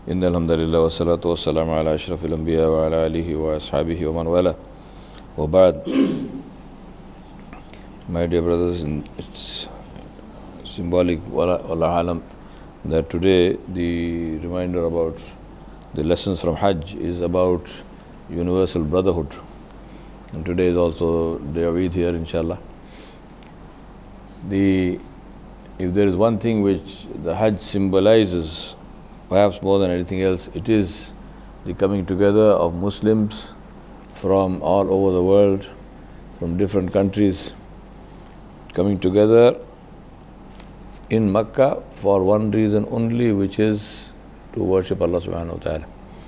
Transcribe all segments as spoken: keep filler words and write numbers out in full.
إن الحمد لله والصلاة والسلام على أشرف الأنبياء وعلى آله وأصحابه ومن والاه وبعد. My dear brothers, it's symbolic, wallah alam, that today the reminder about the lessons from Hajj is about universal brotherhood. And today is also day of Eid here, inshallah. The, if there is one thing which the Hajj symbolizes, perhaps more than anything else, it is the coming together of Muslims from all over the world, from different countries, coming together in Makkah for one reason only, which is to worship Allah subhanahu wa ta'ala.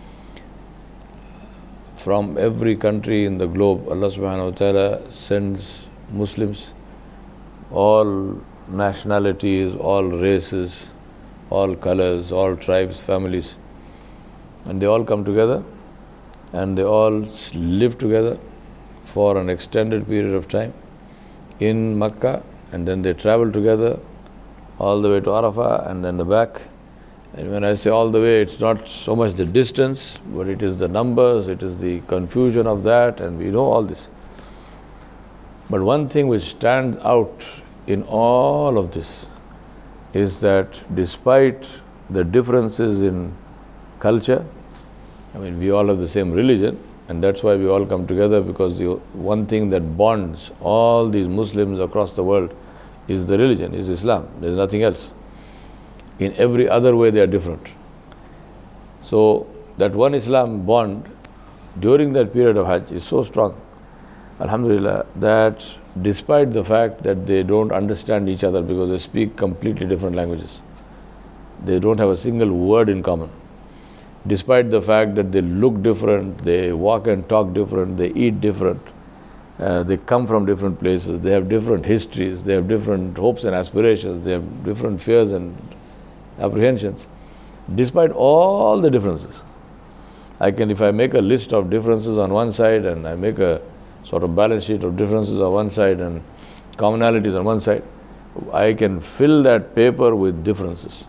From every country in the globe, Allah subhanahu wa ta'ala sends Muslims, all nationalities, all races, all colors, all tribes, families, and they all come together and they all live together for an extended period of time in Makkah, and then they travel together all the way to Arafah and then the back. And when I say all the way, it's not so much the distance, but it is the numbers, it is the confusion of that, and we know all this. But one thing which stands out in all of this is that despite the differences in culture, I mean, we all have the same religion, and that's why we all come together, because the one thing that bonds all these Muslims across the world is the religion, is Islam. There's nothing else. In every other way, they are different. So that one Islam bond during that period of Hajj is so strong, alhamdulillah, that despite the fact that they don't understand each other because they speak completely different languages, they don't have a single word in common, despite the fact that they look different, they walk and talk different, they eat different, uh, they come from different places, they have different histories, they have different hopes and aspirations, they have different fears and apprehensions. Despite all the differences, I can, if I make a list of differences on one side and I make a sort of balance sheet of differences on one side and commonalities on one side, I can fill that paper with differences.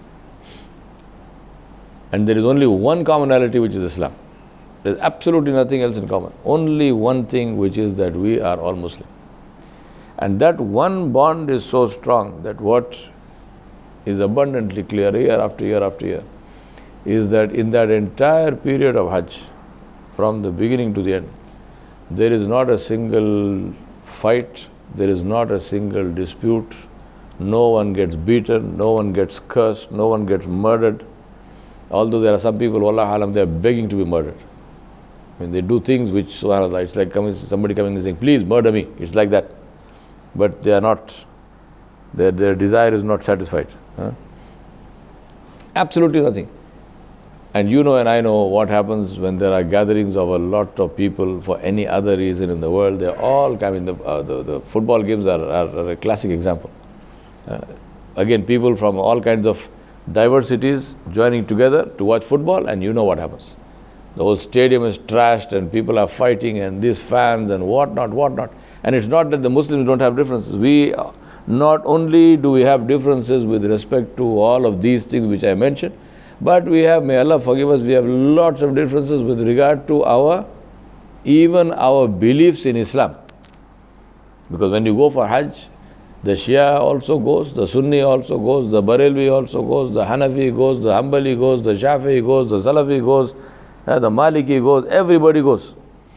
And there is only one commonality, which is Islam. There is absolutely nothing else in common. Only one thing, which is that we are all Muslim. And that one bond is so strong that what is abundantly clear year after year after year is that in that entire period of Hajj, from the beginning to the end, there is not a single fight, there is not a single dispute, no one gets beaten, no one gets cursed, no one gets murdered. Although there are some people, wallah alam, they are begging to be murdered. I mean, they do things which, subhanAllah, it's like coming, somebody coming and saying, please murder me. It's like that. But they are not, their, their desire is not satisfied. Huh? Absolutely nothing. And you know and I know what happens when there are gatherings of a lot of people for any other reason in the world. They all come in. The, uh, the, the football games are, are, are a classic example. Uh, again, people from all kinds of diversities joining together to watch football, and you know what happens. The whole stadium is trashed and people are fighting and these fans and whatnot, whatnot. And it's not that the Muslims don't have differences. We, not only do we have differences with respect to all of these things which I mentioned, but we have, may Allah forgive us, we have lots of differences with regard to our, even our beliefs in Islam. Because when you go for Hajj, the Shia also goes, the Sunni also goes, the Barelvi also goes, the Hanafi goes, the Hanbali goes, the Shafi'i goes, the Salafi goes, uh, the Maliki goes, everybody goes.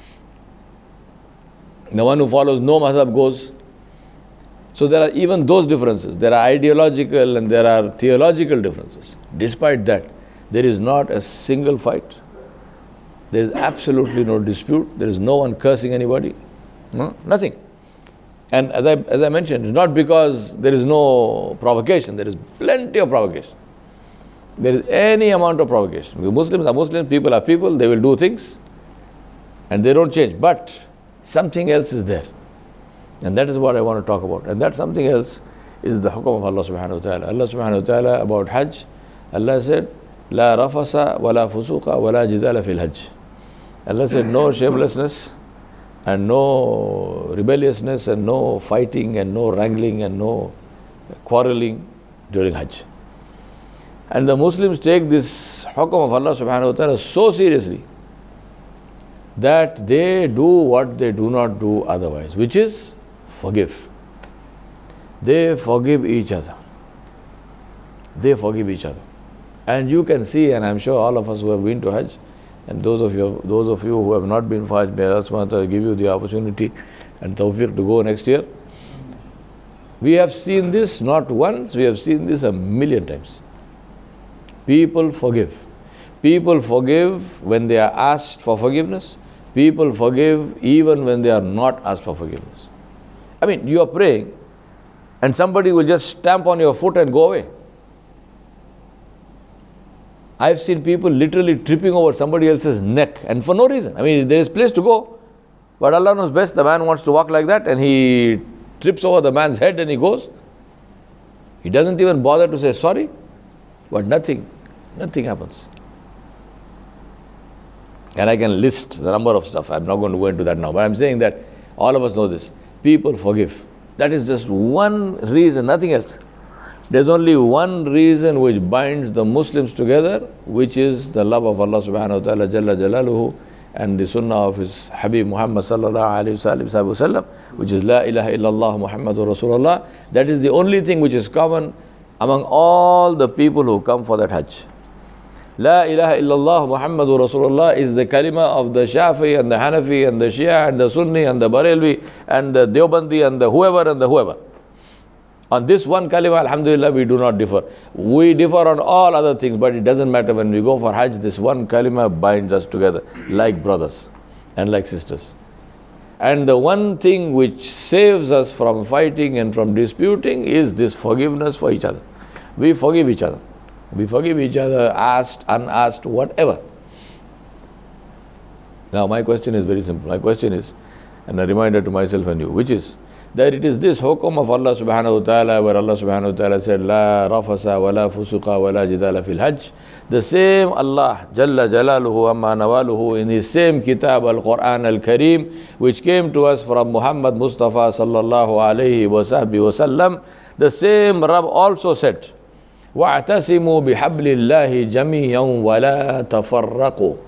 The one who follows no mazhab goes. So there are even those differences. There are ideological and there are theological differences. Despite that, there is not a single fight. There is absolutely no dispute. There is no one cursing anybody. No, nothing. And as I, as I mentioned, it's not because there is no provocation. There is plenty of provocation. There is any amount of provocation. Because Muslims are Muslims, people are people, they will do things and they don't change. But something else is there. And that is what I want to talk about. And that something else is the hukum of Allah subhanahu wa ta'ala. Allah subhanahu wa ta'ala about Hajj, Allah said, La rafasa wa la fusuqa wa la jidala fil Hajj. Allah said, no shamelessness and no rebelliousness and no fighting and no wrangling and no quarreling during Hajj. And the Muslims take this hukum of Allah subhanahu wa ta'ala so seriously that they do what they do not do otherwise, which is forgive. They forgive each other. They forgive each other. And you can see, and I'm sure all of us who have been to Hajj, and those of you those of you who have not been for Hajj, may Allah subhanahu wa ta'ala give you the opportunity and tawfiq to go next year. We have seen this not once, we have seen this a million times. People forgive. People forgive when they are asked for forgiveness. People forgive even when they are not asked for forgiveness. I mean, you are praying and somebody will just stamp on your foot and go away. I've seen people literally tripping over somebody else's neck and for no reason. I mean, there is place to go, but Allah knows best. The man wants to walk like that and he trips over the man's head and he goes. He doesn't even bother to say sorry, but nothing, nothing happens. And I can list the number of stuff. I'm not going to go into that now, but I'm saying that all of us know this. People forgive. That is just one reason, nothing else. There's only one reason which binds the Muslims together, which is the love of Allah subhanahu wa ta'ala jalla jalaluhu and the sunnah of his Habib Muhammad sallallahu alayhi wa sallam, which is La ilaha illallah Muhammadur Rasulullah. That is the only thing which is common among all the people who come for that Hajj. La ilaha illallah Muhammadur Rasulullah is the kalima of the Shafi and the Hanafi and the Shia and the Sunni and the Barelvi and the Deobandi and the whoever and the whoever. On this one kalima, alhamdulillah, we do not differ. We differ on all other things, but it doesn't matter. When we go for Hajj, this one kalima binds us together like brothers and like sisters. And the one thing which saves us from fighting and from disputing is this forgiveness for each other. We forgive each other. We forgive each other, asked, unasked, whatever. Now my question is very simple. My question is, and a reminder to myself and you, which is, that it is this hukum of Allah subhanahu wa ta'ala where Allah subhanahu wa ta'ala said La rafasa wa la fusuqa wa la jidala fil hajj. The same Allah Jalla Jalaluhu amma nawaluhu in his same kitab al-Quran al-Kareem, which came to us from Muhammad Mustafa sallallahu alayhi wa sahbihi wa sallam, the same Rabb also said وَاعْتَسِمُوا بِحَبْلِ اللَّهِ جَمِيعًا وَلَا تَفَرَّقُوا.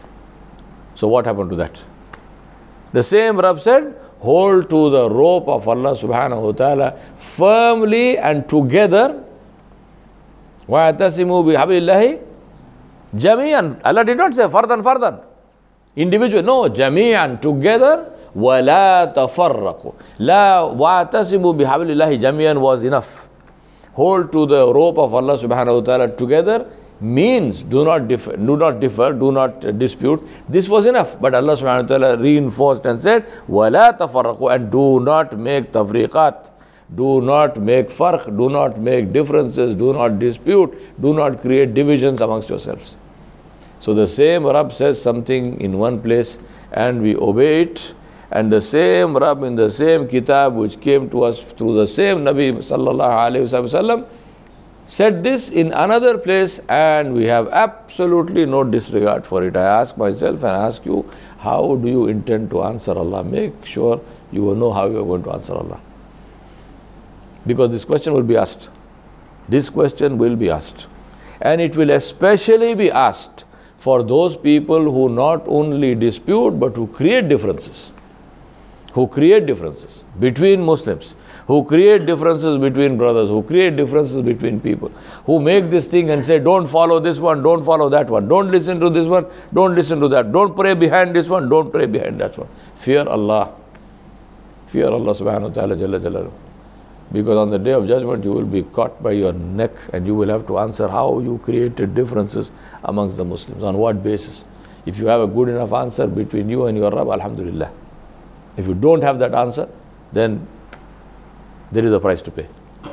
So what happened to that? The same Rabb said, hold to the rope of Allah subhanahu wa ta'ala firmly and together. وَاعْتَسِمُوا بِحَبْلِ اللَّهِ جَمِيعًا. Allah did not say fardan fardan, individual. No, جَمِيعًا, together. وَلَا تَفَرَّقُوا. La وَاعْتَسِمُوا بِحَبْلِ اللَّهِ جَمِيعًا was enough. Hold to the rope of Allah subhanahu wa ta'ala together means do not differ, do not differ, do not uh, dispute. This was enough. But Allah subhanahu wa ta'ala reinforced and said, وَلَا تَفَرَّقُوا, and do not make tafriqat, do not make farq, do not make differences, do not dispute, do not create divisions amongst yourselves. So the same Rabb says something in one place and we obey it, and the same Rabb in the same kitab which came to us through the same Nabi sallallahu alayhi wa sallam said this in another place, and we have absolutely no disregard for it. I ask myself and ask you, how do you intend to answer Allah? Make sure you will know how you are going to answer Allah. Because this question will be asked. This question will be asked. And it will especially be asked for those people who not only dispute but who create differences. Who create differences between Muslims, who create differences between brothers, who create differences between people, who make this thing and say, don't follow this one, don't follow that one, don't listen to this one, don't listen to that, don't pray behind this one, don't pray behind that one. Fear Allah. Fear Allah subhanahu wa ta'ala jalla jalaluhu. Because on the day of judgment you will be caught by your neck and you will have to answer how you created differences amongst the Muslims. On what basis? If you have a good enough answer between you and your Rabb, alhamdulillah. If you don't have that answer, then there is a price to pay.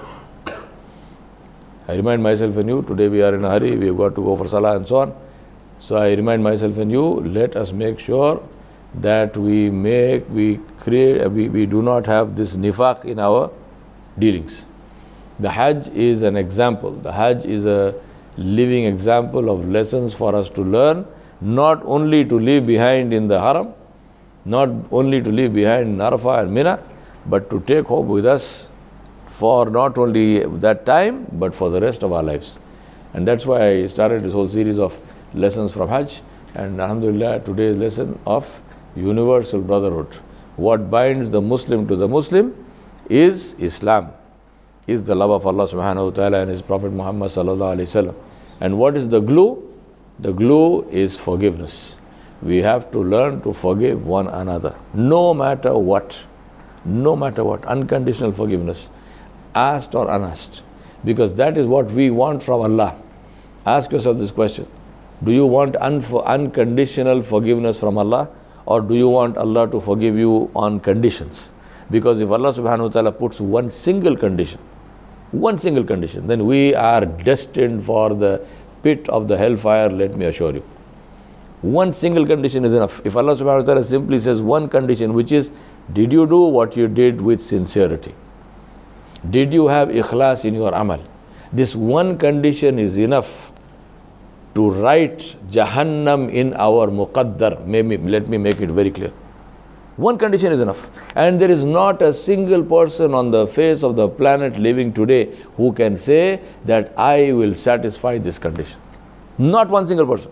I remind myself and you, today we are in a hurry, we have got to go for salah and so on. So I remind myself and you, let us make sure that we make, we create, we, we do not have this nifaq in our dealings. The Hajj is an example. The Hajj is a living example of lessons for us to learn, not only to leave behind in the haram, not only to leave behind in Arafah and Mina, but to take home with us for not only that time, but for the rest of our lives. And that's why I started this whole series of lessons from Hajj. And alhamdulillah, today's lesson of universal brotherhood. What binds the Muslim to the Muslim is Islam, is the love of Allah subhanahu wa ta'ala and His Prophet Muhammad sallallahu alayhi wa sallam. And what is the glue? The glue is forgiveness. We have to learn to forgive one another, no matter what. No matter what. Unconditional forgiveness, asked or unasked. Because that is what we want from Allah. Ask yourself this question. Do you want un- unconditional forgiveness from Allah, or do you want Allah to forgive you on conditions? Because if Allah subhanahu wa ta'ala puts one single condition, one single condition, then we are destined for the pit of the hellfire, let me assure you. One single condition is enough. If Allah subhanahu wa ta'ala simply says one condition, which is, did you do what you did with sincerity? Did you have ikhlas in your amal? This one condition is enough to write Jahannam in our muqaddar. Maybe, let me make it very clear. One condition is enough. And there is not a single person on the face of the planet living today who can say that I will satisfy this condition. Not one single person.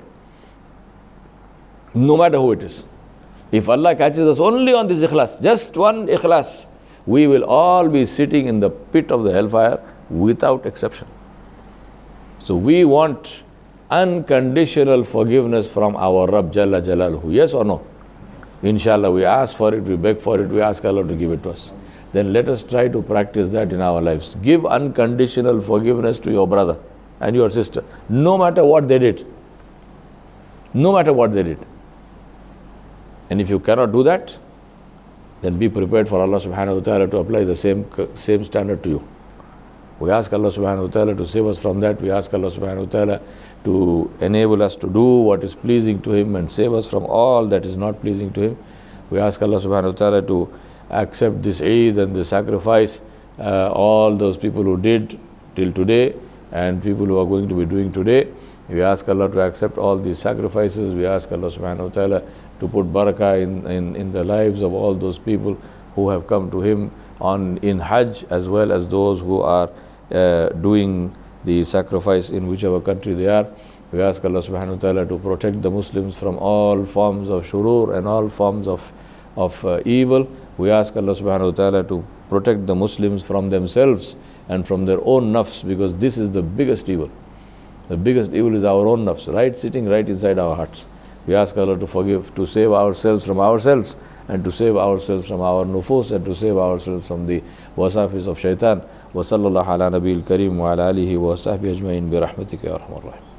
No matter who it is. If Allah catches us only on this ikhlas, just one ikhlas, we will all be sitting in the pit of the hellfire without exception. So we want unconditional forgiveness from our Rabb Jalla Jalaluhu. Yes or no? Inshallah, we ask for it, we beg for it, we ask Allah to give it to us. Then let us try to practice that in our lives. Give unconditional forgiveness to your brother and your sister, no matter what they did. No matter what they did. And if you cannot do that, then be prepared for Allah subhanahu wa ta'ala to apply the same, same standard to you. We ask Allah subhanahu wa ta'ala to save us from that. We ask Allah subhanahu wa ta'ala to enable us to do what is pleasing to Him and save us from all that is not pleasing to Him. We ask Allah subhanahu wa ta'ala to accept this Eid and the sacrifice, uh, all those people who did till today and people who are going to be doing today. We ask Allah to accept all these sacrifices. We ask Allah subhanahu wa ta'ala to put barakah in, in, in the lives of all those people who have come to Him on in Hajj, as well as those who are uh, doing the sacrifice in whichever country they are. We ask Allah subhanahu wa ta'ala to protect the Muslims from all forms of shurur and all forms of, of uh, evil. We ask Allah subhanahu wa ta'ala to protect the Muslims from themselves and from their own nafs, because this is the biggest evil. The biggest evil is our own nafs, right sitting right inside our hearts. We ask Allah to forgive, to save ourselves from ourselves, and to save ourselves from our nufus, and to save ourselves from the wasafis of shaitan. Wa sallallahu ala nabiyil kareem wa ala alihi wa sahbihi ajma'in bi rahmatika ya arhamar rahim.